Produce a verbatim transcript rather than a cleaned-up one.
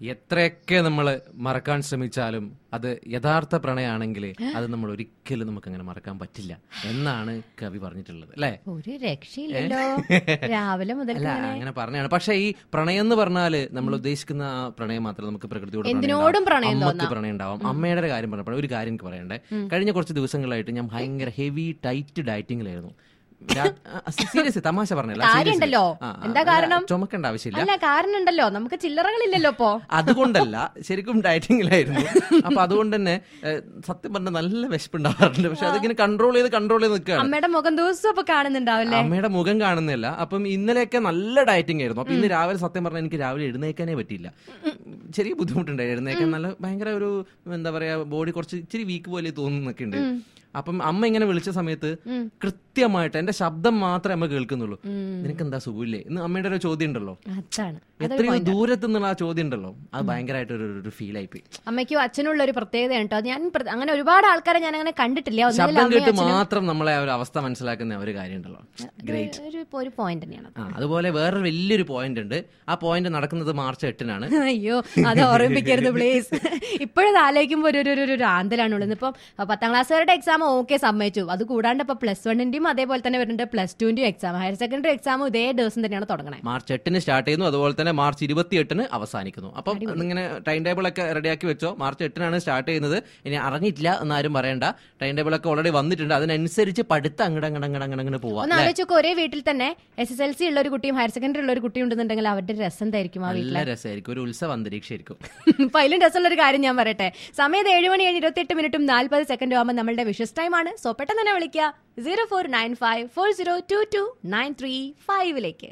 എത്രയൊക്കെ നമ്മൾ മറക്കാൻ ശ്രമിച്ചാലും അത് യഥാർത്ഥ പ്രണയമാണെങ്കിൽ അത് നമ്മൾ ഒരിക്കലും നമുക്ക് അങ്ങനെ മറക്കാൻ പറ്റില്ല എന്നാണ് കവി പറഞ്ഞിട്ടുള്ളത് അല്ലെ. ഒരു രക്ഷയില്ലല്ലോ രാവിലെ മുതൽ അല്ല അങ്ങനെ പറഞ്ഞാണ്. പക്ഷെ ഈ പ്രണയം എന്ന് പറഞ്ഞാല് നമ്മൾ ഉദ്ദേശിക്കുന്ന ആ പ്രണയം മാത്രമേ നമുക്ക് പ്രകൃതിയോട് എന്തിനോടും പ്രണയം അമ്മക്ക് പ്രണയം ഉണ്ടാവും. അമ്മയുടെ കാര്യം പറഞ്ഞപ്പോൾ ഒരു കാര്യം എനിക്ക് പറയണ്ടേ. കഴിഞ്ഞ കുറച്ച് ദിവസങ്ങളായിട്ട് ഞാൻ ഭയങ്കര ഹെവി ടൈറ്റ് ഡയറ്റിംഗിലായിരുന്നു. സീരിയസ് തമാശ പറഞ്ഞല്ലോ. എന്താ കാരണം? ചുമക്കേണ്ട ആവശ്യമില്ല. അല്ല കാരണം ഉണ്ടല്ലോ, നമുക്ക് ചില്ലറകളില്ലല്ലോ ഇപ്പോ. അതുകൊണ്ടല്ല, ശരിക്കും ഡയറ്റിംഗിലായിരുന്നു. അപ്പൊ അതുകൊണ്ട് തന്നെ സത്യം പറഞ്ഞ നല്ല വിശപ്പുണ്ടാവാറുണ്ട്. പക്ഷെ അതിങ്ങനെ കൺട്രോൾ ചെയ്ത് കൺട്രോൾ ചെയ്ത് നിൽക്കുകയാണ്. അമ്മയുടെ മുഖം ദിവസം അപ്പൊ കാണുന്നുണ്ടാവില്ലേ? അമ്മയുടെ മുഖം കാണുന്നില്ല. അപ്പം ഇന്നലെയൊക്കെ നല്ല ഡയറ്റിംഗ് ആയിരുന്നു. അപ്പൊ ഇന്ന് രാവിലെ സത്യം പറഞ്ഞാൽ എനിക്ക് രാവിലെ എഴുന്നേക്കാനേ പറ്റിയില്ല. ചെറിയ ബുദ്ധിമുട്ടുണ്ട് എഴുന്നേക്കാൻ. നല്ല ഭയങ്കര ഒരു എന്താ പറയാ, ബോഡി കുറച്ച് ഇച്ചിരി വീക്ക് പോലെ തോന്നുന്നൊക്കെ ഉണ്ട്. അപ്പം അമ്മ ഇങ്ങനെ വിളിച്ച സമയത്ത് കൃത്യമായിട്ട് എന്റെ ശബ്ദം മാത്രമേ അമ്മ കേൾക്കുന്നുള്ളൂ. നിനക്ക് എന്താ സുഖമില്ലേ എന്ന് അമ്മയുടെ ഒരു ചോദ്യം ഉണ്ടല്ലോ. എത്രയോ ദൂരത്തു നിന്നുള്ള ആ ചോദ്യം ഉണ്ടല്ലോ, അത് ഭയങ്കരമായിട്ട് ഒരു ഫീൽ ആയിപ്പോയി. അമ്മയ്ക്കും അച്ഛനുള്ള ഒരു പ്രത്യേകത കേട്ടോ. ഞാൻ അങ്ങനെ ഒരുപാട് ആൾക്കാരെ ഞാൻ അങ്ങനെ കണ്ടിട്ടില്ല. ശബ്ദം കേട്ട് മാത്രം നമ്മളെ ഒരു അവസ്ഥ മനസ്സിലാക്കുന്ന ഒരു കാര്യം ഉണ്ടല്ലോ. ഗ്രേറ്റ് ഒരു പോയിന്റ് തന്നെയാണ്. അതുപോലെ വേറൊരു വലിയൊരു പോയിന്റ് ഉണ്ട്. ആ പോയിന്റ് നടക്കുന്നത് മാർച്ച് എട്ടിനാണ്. അയ്യോ അത് ഓർമ്മിപ്പിക്കരുത് പ്ലീസ്. ഇപ്പോഴത് ആലോചിക്കുമ്പോൾ ഒരു ഒരു ആന്തലാണുള്ളത്. ഇപ്പം പത്താം ക്ലാസ്സുകാരുടെ എക്സാം ഓക്കെ സമ്മതിച്ചു. അത് കൂടാണ്ട് ഇപ്പൊ പ്ലസ് വണ്ണിന്റെയും അതേപോലെ തന്നെ വരുന്നുണ്ട് പ്ലസ് ടുവിന്റെയും എക്സാം. ഹയർ സെക്കൻഡറി എക്സാമും ഇതേ ദിവസം തന്നെയാണ് തുടങ്ങുന്നത്. മാർച്ച് എട്ടിന് സ്റ്റാർട്ട് ചെയ്യുന്നു, അതുപോലെ തന്നെ മാർച്ച് ഇരുപത്തി എട്ടിന് അവസാനിക്കുന്നു. അപ്പം ഇങ്ങനെ ടൈം ടേബിൾ ഒക്കെ റെഡിയാക്കി വെച്ചോ. മാർച്ച് എട്ടിനാണ് സ്റ്റാർട്ട് ചെയ്യുന്നത്. ഇനി അറിഞ്ഞിട്ടില്ല എന്നാരും പറയണ്ട. ടൈം ടേബിൾ ഒക്കെ ഓൾറെഡി വന്നിട്ടുണ്ട്. അതിനനുസരിച്ച് പഠിത്തം അങ്ങോട്ട് അങ്ങോട്ട് അങ്ങോട്ട് അങ്ങനെ പോവാം. ഒന്ന് ആലോചിച്ചൊക്കെ ഒരേ വീട്ടിൽ തന്നെ എസ് എസ് എൽ സി ഉള്ള ഒരു കുട്ടിയും ഹയർ സെക്കൻഡറി ഉള്ള ഒരു കുട്ടിയും ഉണ്ടെന്നുണ്ടെങ്കിൽ അവരുടെ രസം എന്തായിരിക്കും? നല്ല രസമായിരിക്കും, ഒരു ഉത്സവ അന്തരീക്ഷമായിരിക്കും. അപ്പൊ അതിലും രസമുള്ള ഒരു കാര്യം ഞാൻ പറയട്ടെ. സമയത്ത് ഏഴ് മണി ഏഴ് ഇരുപത്തി എട്ട് മിനിറ്റും നാൽപ്പത് സെക്കൻഡും ആകുമ്പോൾ നമ്മളുടെ വിഷസ് ടൈം ആണ്. സോ പെട്ടെന്ന് തന്നെ വിളിക്കുക zero four nine five four zero two two nine three ഫൈവിലേക്ക്.